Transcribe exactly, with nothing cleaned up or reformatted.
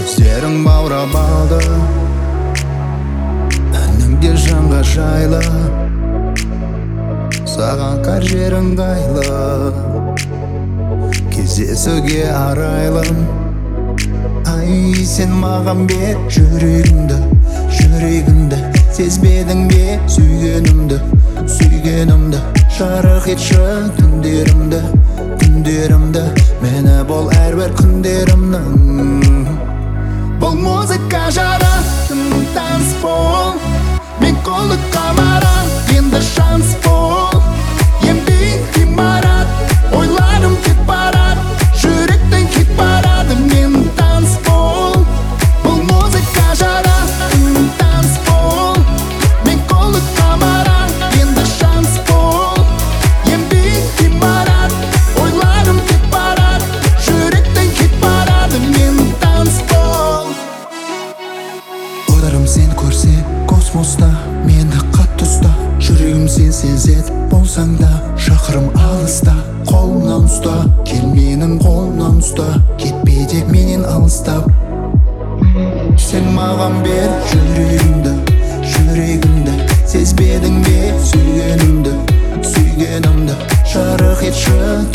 Көздерің баурап алды, әніңде жанға жайлы, саған қар жерің ыңғайлы, кездесуге арайлым. Ай, сен маған бер жүрегіңді, жүрегімді. Сезбедің бе сүйгенімді, сүйгенімді. Жарық етші түндерімді, күндерімді. Мені бол әрбір күндерімнің. Бұл музыка жаратым танцпол, мен қолдыққа барам, енді шанс бол. Ембей ғимарат, ойларым кет барад, жүректен кет барады, мен танцпол. Бұл музыка жаратым танцпол, мен қолдыққа барам, енді шанс бол. Ембей ғимарат, ойларым кет барад, жүректен кет барады, мен танцпол. Ойларым сен көрсе космоста, мені қатты ұста. Жүрегім сен сезет болсаң да, шақырым алыста. Қолымнан ұста, кел менің қолымнан ұста. Кетпе тек менен алыстап. Сен маған бер жүрегімді, жүрегімді. Сезбедің бе сүйгенімді, сүйгенімді. Жарық етші